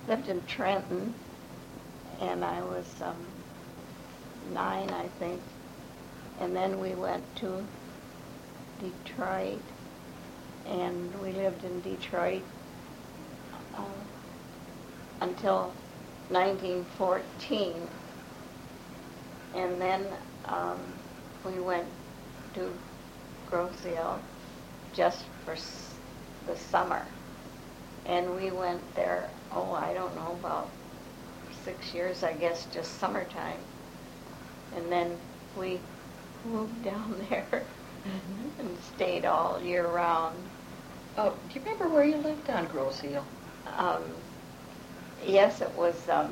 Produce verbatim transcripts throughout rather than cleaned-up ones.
lived in Trenton, and I was um, nine, I think. And then we went to Detroit, and we lived in Detroit uh, until nineteen fourteen. And then um, we went to Grosse Ile just for s- the summer. And we went there, oh, I don't know, about six years, I guess, just summertime. And then we moved down there Mm-hmm. and stayed all year round. Oh, do you remember where you lived on Grosse Ile? Um, yes, it was, um,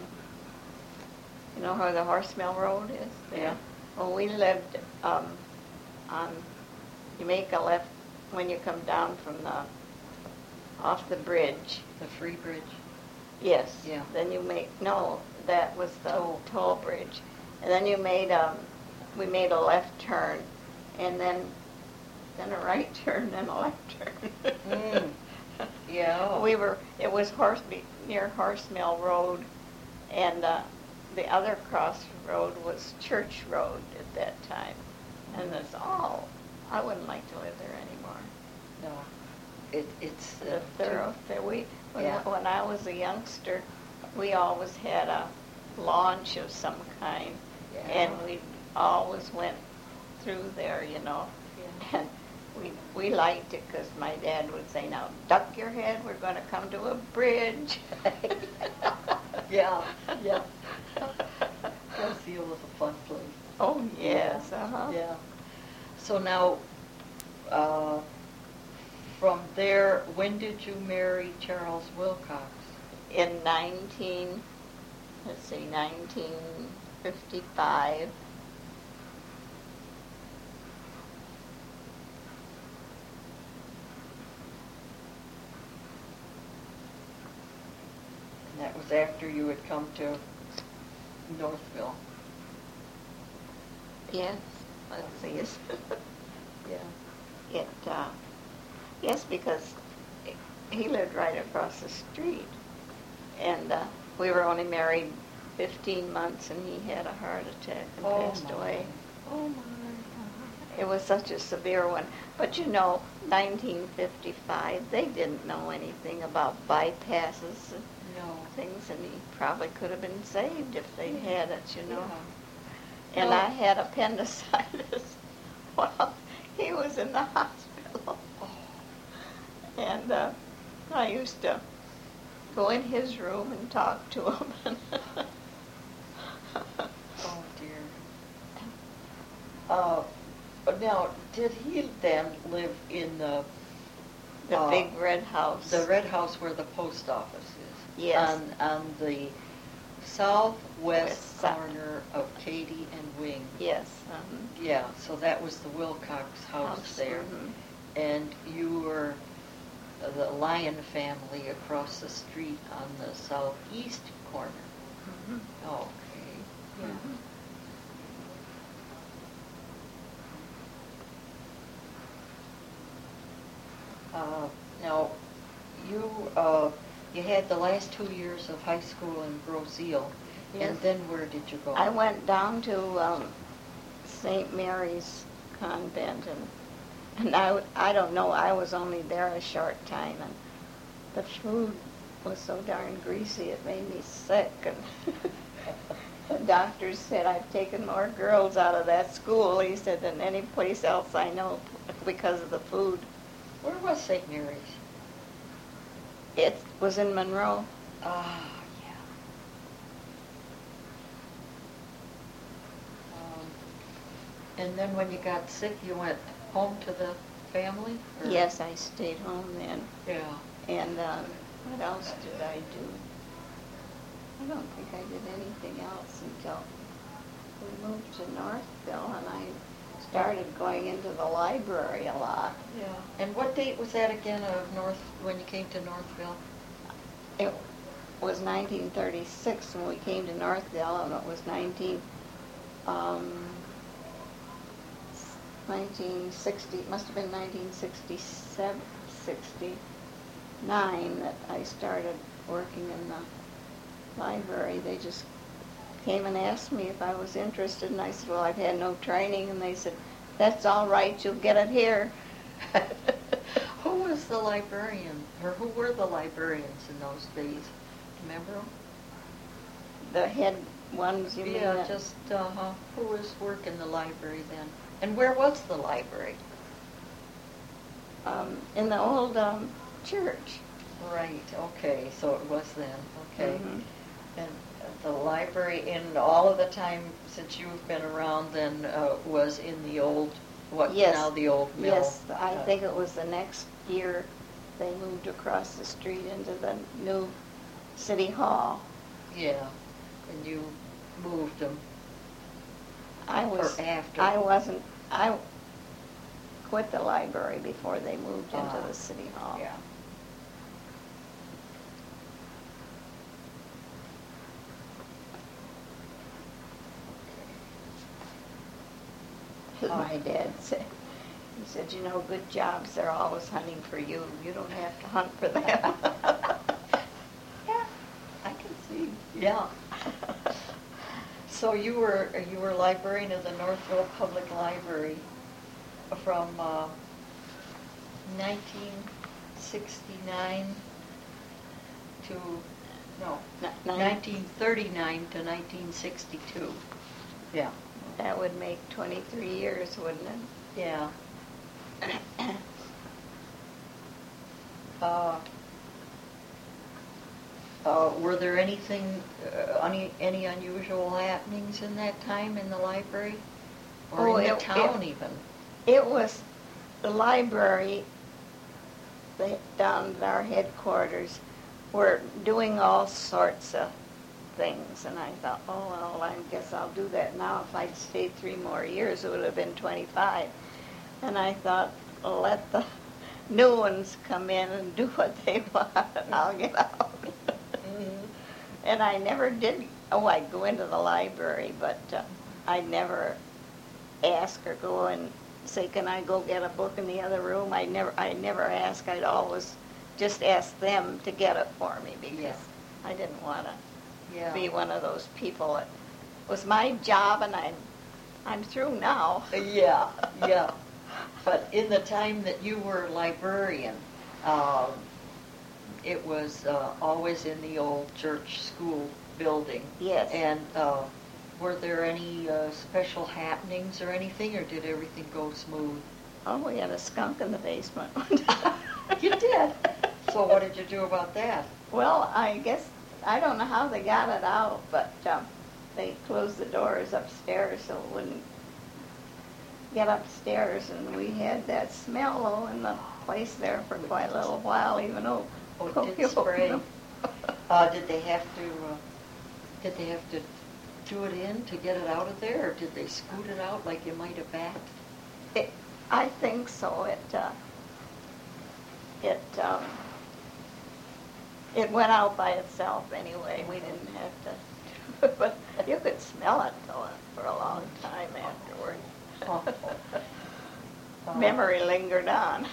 you know where the Horse Mill Road is? There. Yeah. Well, we lived um, on, you make a left when you come down from the, off the bridge. The Free Bridge? Yes. Yeah. Then you make, no, that was the Toll. toll bridge. And then you made, um, we made a left turn, and then, then a right turn, then a left turn. Mm. Yeah. We were, it was horse, near Horse Mill Road, and uh, the other crossroad was Church Road at that time. And it's all, I wouldn't like to live there anymore. No. It, it's The uh, thoroughfare, we, when, Yeah. when I was a youngster, we always had a launch of some kind, Yeah. and we always went through there, you know. Yeah. And we we liked it because my dad would say, "Now duck your head. We're going to come to a bridge." Yeah, yeah. Grosse Ile was a fun place. Oh yes, uh huh. Yeah. So now, uh, from there, when did you marry Charles Wilcox? In nineteen, let's see, nineteen fifty-five. And that was after you had come to Northville. Yes. Let's see. Yes. Yeah. It. Uh, yes, because he lived right across the street, and uh, we were only married fifteen months, and he had a heart attack and Oh, passed my. away. Oh my. It was such a severe one. But you know, nineteen fifty-five, they didn't know anything about bypasses and No. things, and he probably could have been saved if they'd had it, you know. Yeah. And No. I had appendicitis while he was in the hospital. Oh. And uh, I used to go in his room and talk to him. Oh dear. Uh, now, did he then live in the The uh, big red house. the red house where the post office is? Yes. On, on the southwest West side. corner of Katy and Wing. Yes. um, Yeah, so that was the Wilcox house, House, there. mhm. And you were the Lyon family across the street on the southeast corner. Mhm. Okay. Yeah. Mhm. Uh, now, you uh, you had the last two years of high school in Grosse Ile, Yes. and then where did you go? I went down to um, Saint Mary's Convent, and and I, w- I don't know, I was only there a short time, and the food was so darn greasy it made me sick. And the doctors said I've taken more girls out of that school, he said, than any place else I know because of the food. Where was Saint Mary's? It was in Monroe. Ah, yeah. Um, and then when you got sick, you went home to the family? or- Yes, I stayed home then. Yeah. And um, what else did I do? I don't think I did anything else until we moved to Northville, and I started going into the library a lot. Yeah. And what date was that again of North, when you came to Northville? It was nineteen thirty-six when we came to Northville, and it was nineteen, um, nineteen sixty, it must have been nineteen sixty-seven, sixty-nine that I started working in the library. They just came and asked me if I was interested, and I said, well, I've had no training, and they said, that's all right, you'll get it here. Who was the librarian, or who were the librarians in those days? Remember them? The head ones, you mean? Yeah, that- just, uh-huh, who was working the library then? And where was the library? Um, in the old um, church. Right, okay, so it was then, okay. Mhm. And the library, in all of the time since you've been around, then uh, was in the old, what's Yes. now the old mill? Yes, I Uh, think it was the next year they moved across the street into the new city hall. Yeah, and you moved them. I was, Or after. I wasn't, I quit the library before they moved into Ah, the city hall. Yeah. My dad said, he said, you know, good jobs, they're always hunting for you. You don't have to hunt for them. Yeah, I can see. Yeah. So you were you were librarian of the Northville Public Library from uh, nineteen sixty-nine to no N- nine- nineteen thirty-nine to nineteen sixty-two. Yeah. That would make twenty-three years, wouldn't Yeah. Uh, uh, were there anything, uh, any, any unusual happenings in that time in the library? Or Oh, in the it- town it- even? It was the library, they, down at our headquarters, were doing all sorts of things, and I thought, oh, well, I guess I'll do that now. If I'd stayed three more years, it would have been twenty-five. And I thought, well, let the new ones come in and do what they want, and I'll get out. Mhm. And I never did, oh, I'd go into the library, but uh, I never ask or go and say, can I go get a book in the other room? I never, I never ask. I'd always just ask them to get it for me because Yeah. I didn't want to Yeah. be one of those people. It was my job, and I'm, I'm through now. Yeah, yeah. But in the time that you were librarian, um, it was uh, always in the old church school building. Yes. And uh, were there any uh, special happenings or anything, or did everything go smooth? Oh, we had a skunk in the basement. You did? So what did you do about that? Well, I guess, I don't know how they got it out, but um, they closed the doors upstairs so it wouldn't get upstairs, and we had that smell though in the place there for quite a little while, even though. Oh, it you did spray. opened Uh, did they have to, uh, did they have to do it in to get it out of there, or did they scoot it out like you might have backed? It, I think so. It, uh, it, um, it went out by itself anyway. We didn't have to, but you could smell it though for a long time afterward. Uh, Memory lingered on.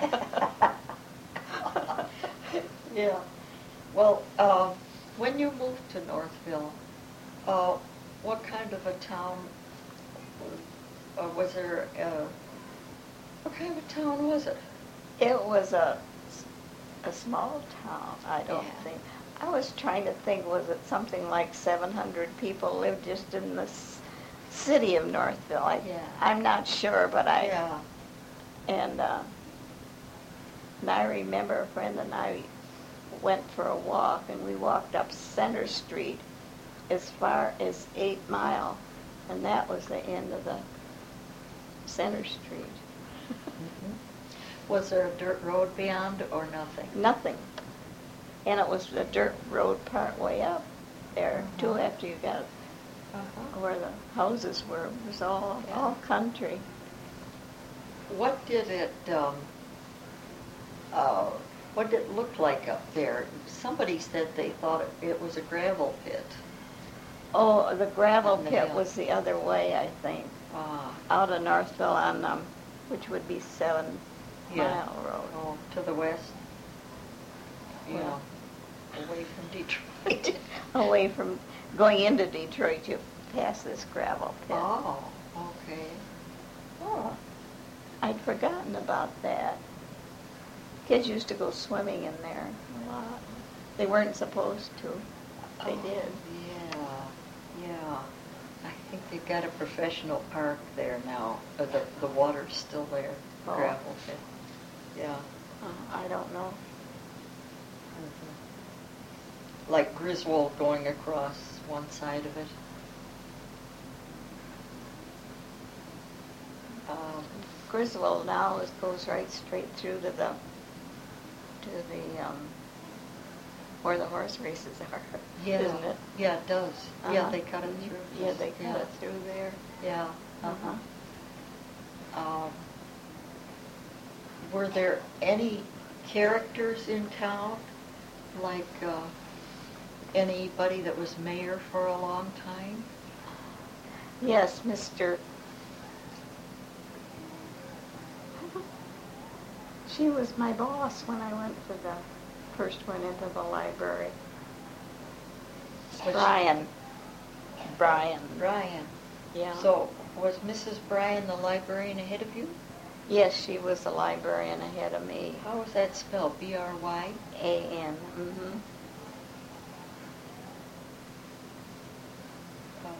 Yeah. Well, uh, when you moved to Northville, uh, what kind of a town, uh, was there, uh, what kind of a town was it? It was a, a small town, I don't Yeah. think. I was trying to think, was it something like seven hundred people lived just in the s- city of Northville? I, Yeah. I'm not sure, but I, Yeah. and, uh, and I remember a friend and I went for a walk, and we walked up Center Street as far as Eight Mile, and that was the end of the Center Street. Mhm. Was there a dirt road beyond or nothing? Nothing. And it was a dirt road part way up there, too, Uh-huh. after you got Uh-huh. where the houses were. It was all, Yeah. all country. What did it, um, uh, what did it look like up there? Somebody said they thought it, it was a gravel pit. Oh, the gravel On the pit hill. was the other way, I think, Ah, out of Northville on, um, which would be Seven Yeah. Mile Road. oh, to the west? Yeah, Well. away from Detroit. away from going into Detroit, you pass this gravel pit. Oh, okay. Oh, I'd forgotten about that. Kids used to go swimming in there a lot. They weren't supposed to. They Oh, did. Yeah, yeah. I think they've got a professional park there now. Uh, the the water's still there. Oh. Gravel pit. Yeah. Uh, I don't know. Mhm. Like Griswold going across one side of it. Um, Griswold now is, goes right straight through to the to the um, where the horse races are, yeah. isn't it? Yeah, it does. Yeah, Uh-huh. they cut it through. Yeah, they cut yeah. it through there. Yeah. Uh-huh. Um, were there any characters in town, like uh, anybody that was mayor for a long time? Yes, Mister She was my boss when I went to the first went into the library. Which- Brian. Brian. Brian. Yeah. So was Missus Bryan the librarian ahead of you? Yes, she was the librarian ahead of me. How was that spelled? B R Y? A N. Mm-hmm. Uh,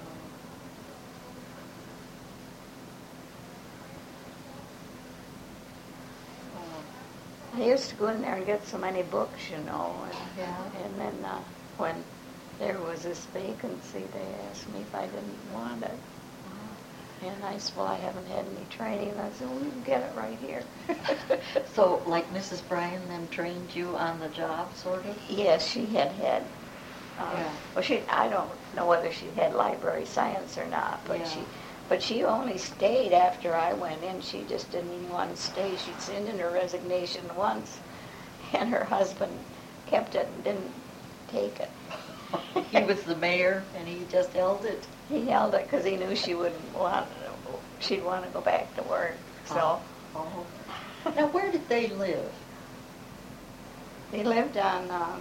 uh, I used to go in there and get so many books, you know, and, Yeah. and then uh, when there was this vacancy, they asked me if I didn't want it. And I said, well, I haven't had any training. And I said, well, you can get it right here. So, like Missus Bryan then trained you on the job, sort of? Yes, she had had, uh, Yeah. well, she, I don't know whether she had library science or not, but Yeah. she, but she only stayed after I went in. She just didn't even want to stay. She'd sent in her resignation once, and her husband kept it and didn't take it. He was the mayor, and he just held it. He held it because he knew she wouldn't want, she'd want to go back to work, so. Oh. Now, where did they live? They lived on, um,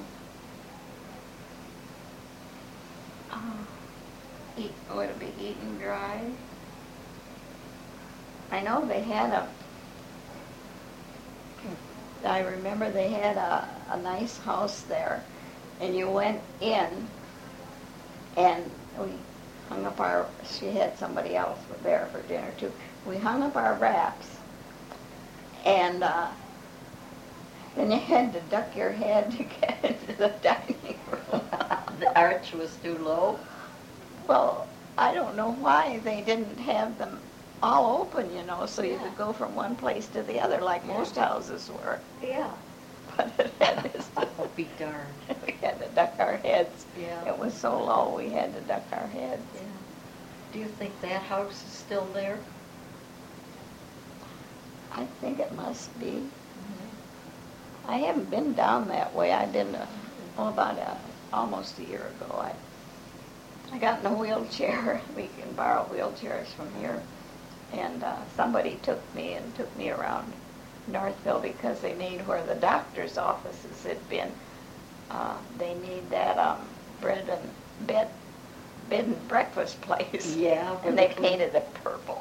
uh, Eat, would it be Eaton Drive? I know they had a, I remember they had a, a nice house there, and you went in, and we hung up our, she had somebody else there for dinner too. We hung up our wraps, and uh, then you had to duck your head to get into the dining room. The arch was too low? Well, I don't know why they didn't have them all open, you know, so you Yeah. could go from one place to the other like Yeah. most houses were. Yeah. But it had this, Oh, be darned. we had to duck our heads. Yeah. It was so low, we had to duck our heads. Yeah. Do you think that house is still there? I think it must be. I haven't been down that way. I've been, uh, oh, about a, almost a year ago. I, I got in a wheelchair. We can borrow wheelchairs from here. And uh, somebody took me and took me around Northville because they made where the doctor's offices had been. Uh, they made that um, bread and bed, bed and breakfast place. Yeah. And they painted it purple.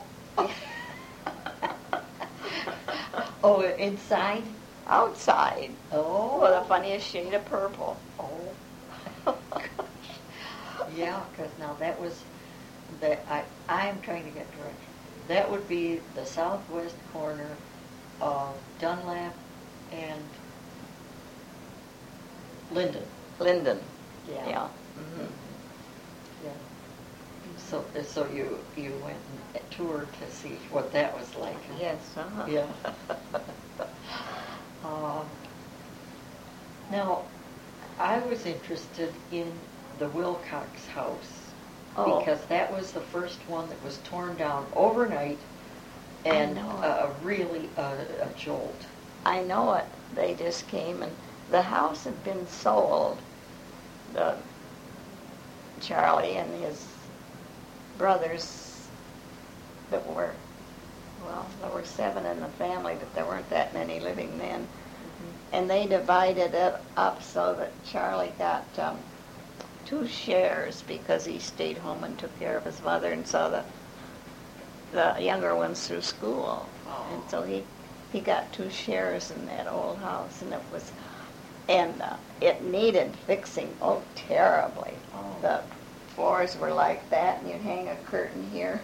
Oh, inside? Outside. Oh. With the funniest shade of purple. Oh. Yeah, because now that was, the, I, I'm trying to get direct. That would be the southwest corner of Dunlap and Linden. Linden. Yeah. Yeah. Mhm. Yeah. So, so you, you went and toured to see what that was like? huh? Yes. Uh-huh. Yeah. Um, Now, I was interested in the Wilcox house Oh. because that was the first one that was torn down overnight and know. uh, really a, a jolt. I know it. They just came and the house had been sold. The Charlie and his brothers that were, well, there were seven in the family, but there weren't that many living then. Mm-hmm. And they divided it up so that Charlie got um, two shares because he stayed home and took care of his mother and saw the the younger ones through school. Oh. And so he he got two shares in that old house, and it was and uh, it needed fixing, oh, terribly. Oh. The floors were like that, and you'd hang a curtain here.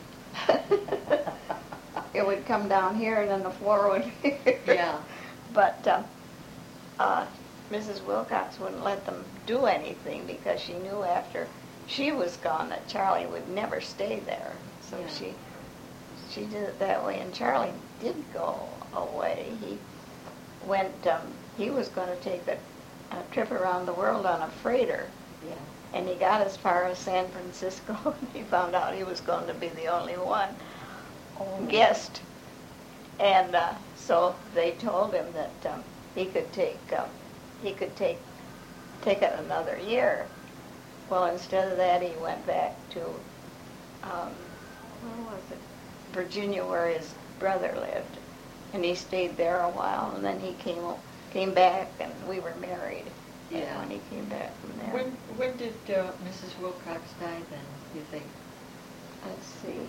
It would come down here, and then the floor would be here. Yeah. But uh, uh, Missus Wilcox wouldn't let them do anything because she knew after she was gone that Charlie would never stay there. So Yeah. she she did it that way, and Charlie did go away. He went. Um, he was going to take a, a trip around the world on a freighter. Yeah. And he got as far as San Francisco, and he found out he was going to be the only one Oh. guest. And uh, so they told him that um, he could take um, he could take take it another year. Well, instead of that, he went back to um, where was it? Virginia, where his brother lived, and he stayed there a while. And then he came came back, and we were married. Yeah. When he came back from there. When when did uh, Missus Wilcox die then, you think? Let's see.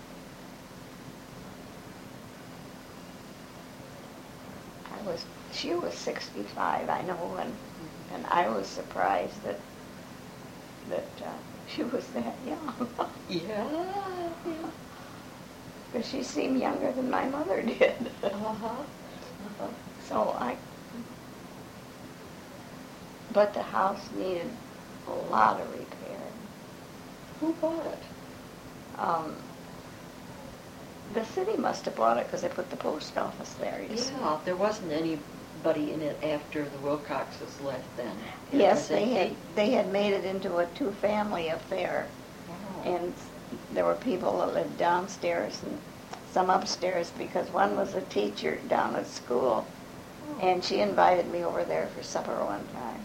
I was, she was sixty-five, I know, and, and I was surprised that, that uh, she was that young. Yeah. Yeah. Because she seemed younger than my mother did. Uh-huh. Uh-huh. So I, but the house needed a lot of repair. Who bought it? Um, the city must have bought it because they put the post office there. You see. Yeah, there wasn't anybody in it after the Wilcoxes left then. Yes, Was they it- had, they had made it into a two-family affair, Oh. and there were people that lived downstairs and some upstairs, because one was a teacher down at school, Oh. and she invited me over there for supper one time.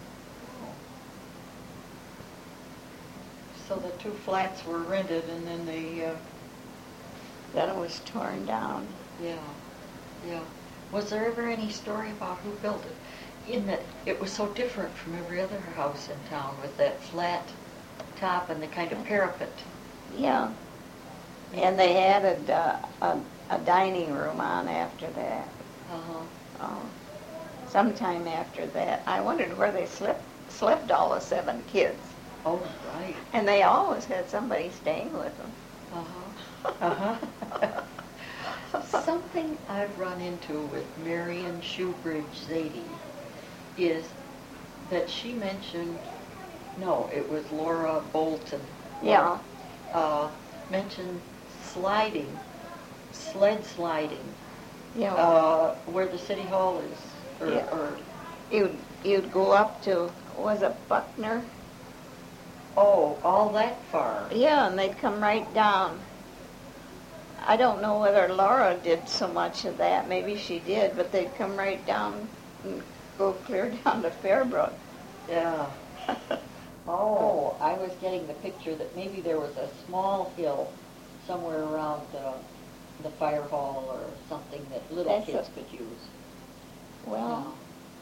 So the two flats were rented, and then they, uh, Then it was torn down. yeah, yeah. Was there ever any story about who built it? In that it was so different from every other house in town with that flat top and the kind of parapet. Yeah. And they added uh, a, a dining room on after that. Uh-huh. Oh, sometime after that. I wondered where they slept, slept all the seven kids. Oh, right. And they always had somebody staying with them. Uh-huh. Uh-huh. Something I've run into with Marion Shoebridge Zadie is that she mentioned, no, it was Laura Bolton. Yeah. Uh, mentioned sliding, sled sliding, Yeah. uh, where the city hall is, or, Yeah. or You'd, you'd go up to, was it Buckner? oh, all that far. Yeah, and they'd come right down. I don't know whether Laura did so much of that. Maybe she did, but they'd come right down and go clear down to Fairbrook. Yeah. Oh, I was getting the picture that maybe there was a small hill somewhere around uh, the fire hall or something that little That's kids a- could use. Well,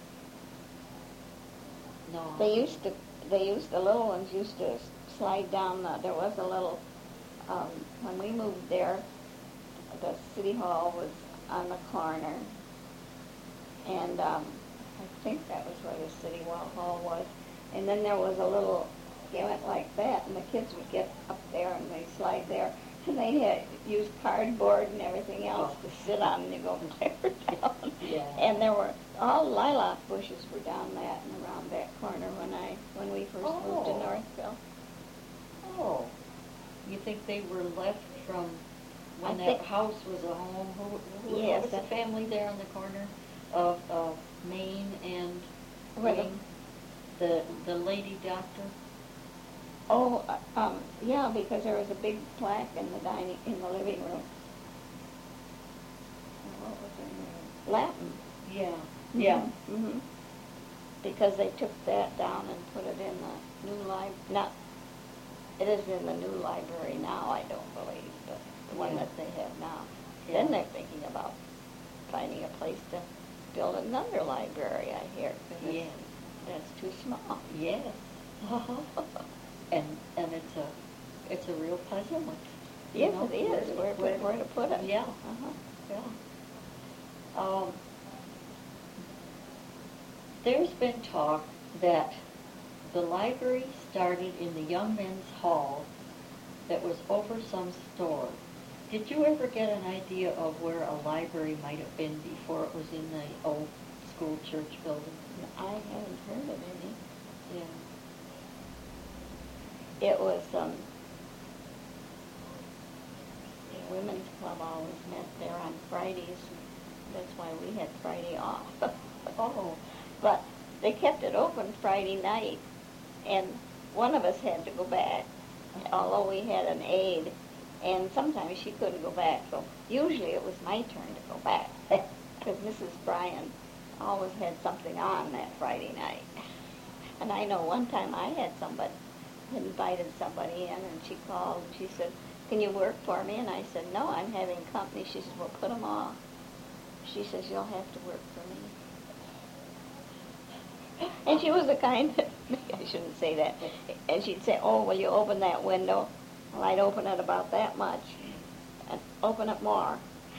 No. No. they used to, they used, the little ones used to slide down the, there was a little, um, when we moved there, the city hall was on the corner, and um, I think that was where the city wa- hall was. And then there was a little, it went like that, and the kids would get up there and they'd slide there. And they had used cardboard and everything else Oh. to sit on, and you go clear down. Yeah. And there were, all lilac bushes were down that and around that corner when I, when we first moved to Oh. Northville. Oh. You think they were left from when I that think- house was a home? Who, who Yes, was the that- family there on the corner of, of Main and Where the- Wing? The, the lady doctor? Oh, uh, um, yeah, because there was a big plaque in the dining, in the living room. Uh, What was her name? Latin. Yeah. Yeah. Mm-hmm. Because they took that down and put it in the new lib, not, it is in the new library now, I don't believe, but the one Yeah. that they have now. Yeah. Then they're thinking about finding a place to build another library, I hear, because Yes. that's too small. Yes, and and it's a it's a real puzzle. It's, you Yes, know, it is. Where, where, where to put it? Yeah. Uh-huh. Yeah. Um, there's been talk that the library started in the young men's hall that was over some store. Did you ever get an idea of where a library might have been before it was in the old school church building? I haven't heard of any. Yeah. It was, um, the women's club always met there on Fridays. That's why we had Friday off. Oh. But they kept it open Friday night, and one of us had to go back, although we had an aide, and sometimes she couldn't go back. So usually it was my turn to go back, because Missus Bryan always had something on that Friday night. And I know one time I had somebody, had invited somebody in, and she called, and she said, "Can you work for me?" And I said, "No, I'm having company." She said, "Well, put them off." She says, "You'll have to work for me." And she was the kind that, I shouldn't say that, and she'd say, "Oh, will you open that window?" Well, I'd open it about that much, and open it more.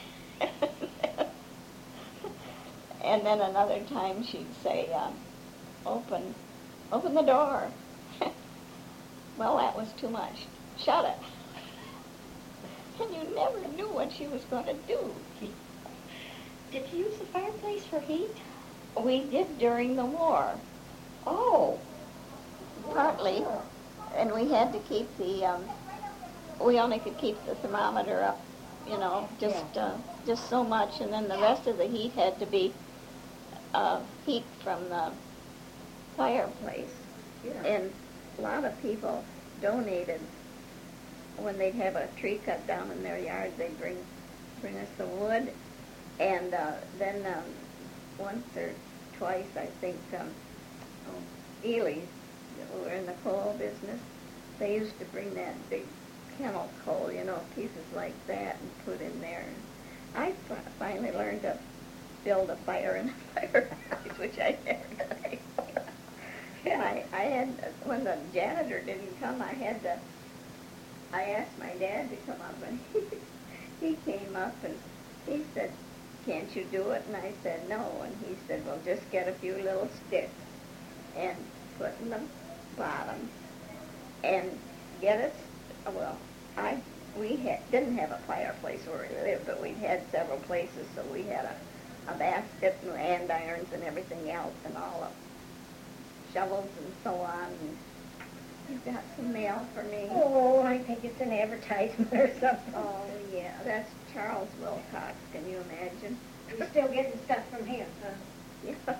And then another time she'd say, um, open, open the door. Well, that was too much. Shut it. And you never knew what she was going to do. Did you use the fireplace for heat? We did during the war. Oh. Partly. And we had to keep the, um, we only could keep the thermometer up, you know, just Yeah. uh, just so much, and then the rest of the heat had to be uh, heat from the fireplace. Yeah. And a lot of people donated when they'd have a tree cut down in their yard. They'd bring bring us the wood, and uh, then um, once or twice, I think, um, oh, Ely's, who were in the coal business, they used to bring that big kennel coal, you know, pieces like that, and put in there. I f- finally learned to build a fire in a fireplace, which I never did. And I, I had, when the janitor didn't come, I had to, I asked my dad to come up, and he, he came up, and he said, "Can't you do it?" And I said, "No." And he said, "Well, just get a few little sticks and put in the bottom and get us, well, I, we had, didn't have a fireplace where we lived, but we'd had several places, so we had a, a basket and andirons and everything else, and all the shovels and so on. And you got some mail for me. Oh, I think it's an advertisement or something. Oh, yeah, that's Charles Wilcox. Can you imagine? You're still getting stuff from him, huh? Yeah.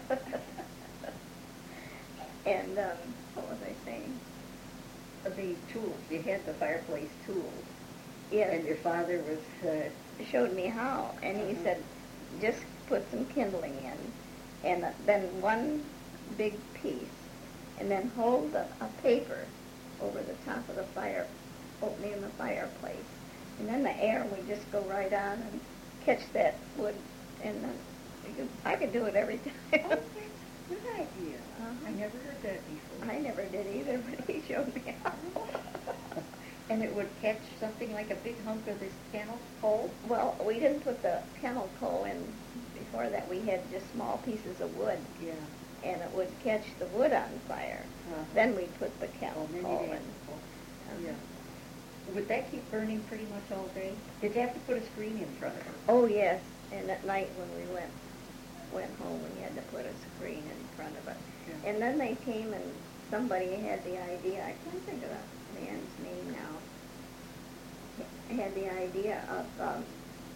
And, um, what was I saying? The tools. You had the fireplace tools. Yes. And your father was... Uh, Showed me how, and he Mhm. said, just put some kindling in, and then one big piece, and then hold a, a paper over the top of the fire, opening in the fireplace, and then the air would just go right on and catch that wood, and then you could, I could do it every time. oh, that's a good idea. Uh-huh. I never heard that before. I never did either, but he showed me how. And it would catch something like a big hunk of this kennel coal? Well, we didn't put the kennel coal in. Before that, we had just small pieces of wood, Yeah. and it would catch the wood on fire. Uh-huh. Then we'd put the kennel Oh, maybe coal they in. had coal. Yeah. Would that keep burning pretty much all day? Did you have to put a screen in front of it? Oh, yes, and at night when we went went home, we had to put a screen in front of it. Yeah. And then they came and somebody had the idea, I can't think of the man's name now, He had the idea of, um,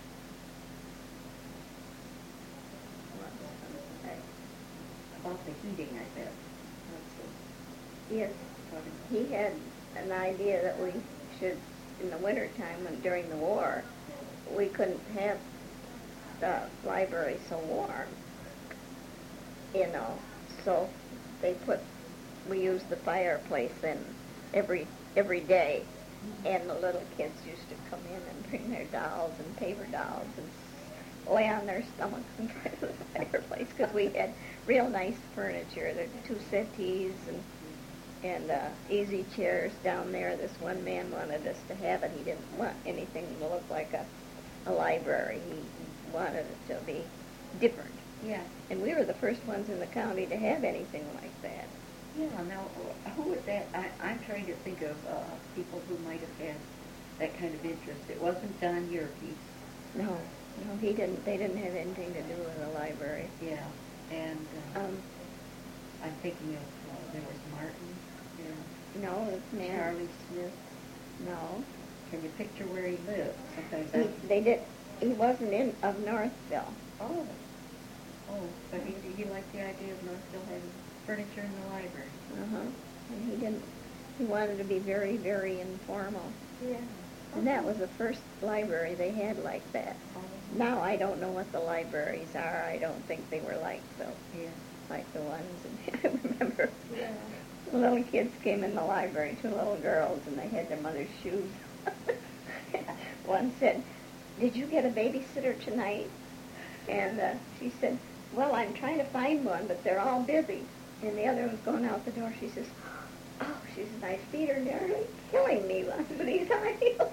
what was I gonna say? About the heating, I bet. That's Yes, what, he had an idea that we should, in the wintertime, when during the war, we couldn't have the library so warm, you know. So they put, we used the fireplace in every every day, and the little kids used to come in and bring their dolls and paper dolls and lay on their stomachs in front of the fireplace, because we had real nice furniture. There were two settees and and uh, easy chairs down there. This one man wanted us to have it. He didn't want anything to look like a, a library. He wanted it to be different. Yeah. And we were the first ones in the county to have anything like that. Yeah, now, who was that? I, I'm trying to think of uh, people who might have had that kind of interest. It wasn't Don Yerkes. No, no, he didn't. They didn't have anything to do with the library. Yeah, and uh, Um, I'm thinking of, uh, there was Martin, there, no, this man. Charlie Smith. No, Can you picture where he lived? Sometimes he, I... they did. He wasn't in of Northville. Oh. Oh, but he, he liked the idea of Northville having furniture in the library. Uh huh. And he didn't. He wanted to be very, very informal. Yeah. And that was the first library they had like that. Oh. Now I don't know what the libraries are. I don't think they were like the Yeah. like the ones. And I remember Yeah. the little kids came in the library, two little girls, and they had their mother's shoes. One said, "Did you get a babysitter tonight?" And uh, she said, "Well, I'm trying to find one, but they're all busy." And the other was going out the door. She says, "Oh," she says, "my feet are nearly killing me with these high heels."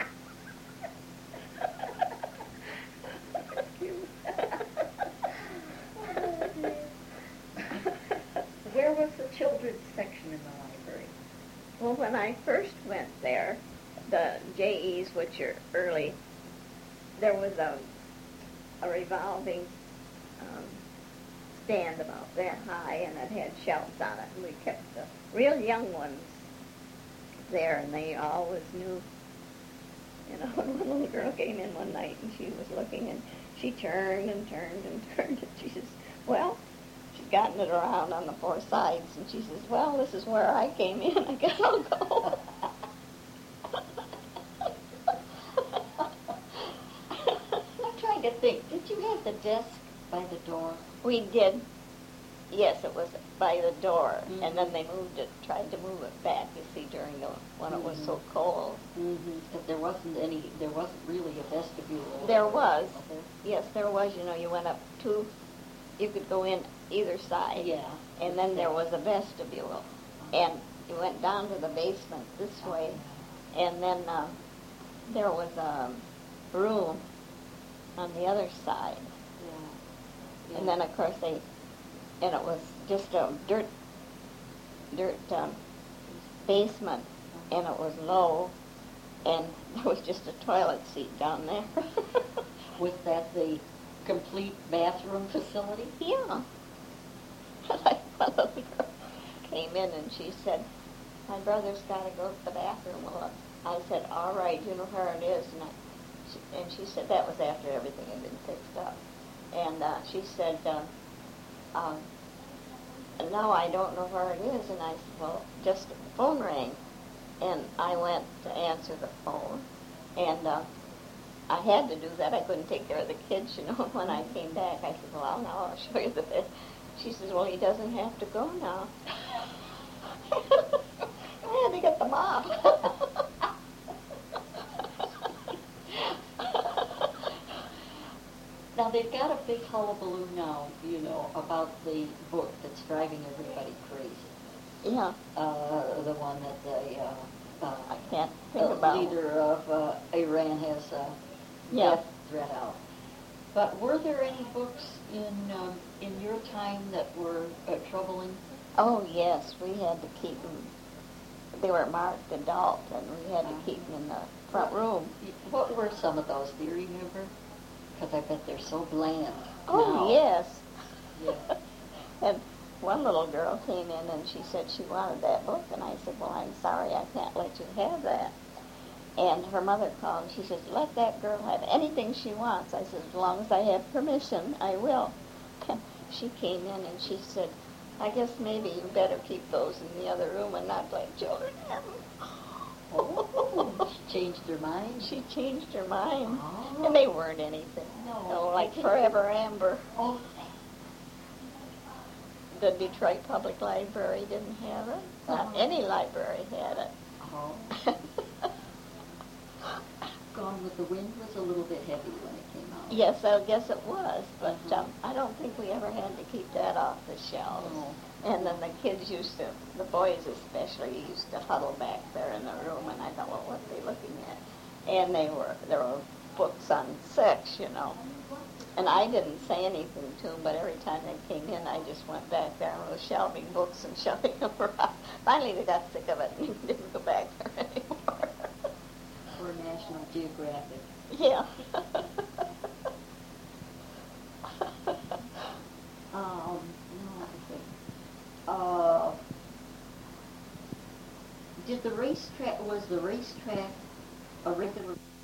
Where was the children's section in the library? Well, when I first went there, the J Es, which are early, there was a, a revolving um, stand about that high, and it had shelves on it, and we kept the real young ones there, and they always knew. You know, when one little girl came in one night, and she was looking, and she turned and turned and turned, and she says, "Well," she'd gotten it around on the four sides, and she says, "Well, this is where I came in. I guess I'll go." I'm trying to think. Did you have the desk by the door? We did. Yes, it was by the door, Mhm. and then they moved it, tried to move it back, you see, during the, when it was so Mhm. cold. Mm-hmm. But there wasn't any. There wasn't really a vestibule. There was. there? Yes, there was, you know, you went up two, you could go in either side. Yeah. And then there was a vestibule, and you went down to the basement this way, and then uh, there was a room on the other side. Yeah. And then, of course, they, and it was just a dirt, dirt um, basement, and it was low, and there was just a toilet seat down there. Was that the complete bathroom facility? Yeah. Like one little girl came in and she said, "My brother's got to go to the bathroom." Well, I said, "All right, you know where it is." And, I, she, and she said that was after everything had been fixed up. And uh, she said, uh, um, "No, I don't know where it is." And I said, "Well, just the phone rang." And I went to answer the phone. And uh, I had to do that. I couldn't take care of the kids, you know. When I came back, I said, "Well, now I'll show you the bed." She says, "Well, he doesn't have to go now." I had to get the mop. Now, they've got a big hullabaloo now, you know, about the book that's driving everybody crazy. Yeah, Uh, the one that the uh, uh, I can't think the about leader of uh, Iran has uh, Yeah. death threat out. But were there any books in um, in your time that were uh, troubling? Oh, yes, we had to keep them. They were marked adult, and we had to keep them in the front room. What were some of those? Do you remember? Because I bet they're so bland. Oh, now. yes. Yeah. And one little girl came in and she said she wanted that book, and I said, "Well, I'm sorry, I can't let you have that." And her mother called and she says, "Let that girl have anything she wants." I said, "As long as I have permission, I will." She came in and she said, "I guess maybe you better keep those in the other room and not let children have them." Oh, she changed her mind. She changed her mind. Oh. And they weren't anything. No. No, like Forever Amber. Oh, The Detroit Public Library didn't have it. Not Uh-huh. any library had it. oh. Gone with the Wind was a little bit heavy when it came out. Yes, I guess it was, but Mhm. um, I don't think we ever had to keep that off the shelves. No. And then the kids used to, the boys especially, used to huddle back there in the room, and I thought, well, what are they looking at? And they were, there were books on sex, you know. And I didn't say anything to them, but every time they came in, I just went back there and was shelving books and shoving them around. Finally, they got sick of it and didn't go back there anymore. Or National Geographic. Yeah. Um, no, I think. Uh, did the racetrack, was the racetrack a regular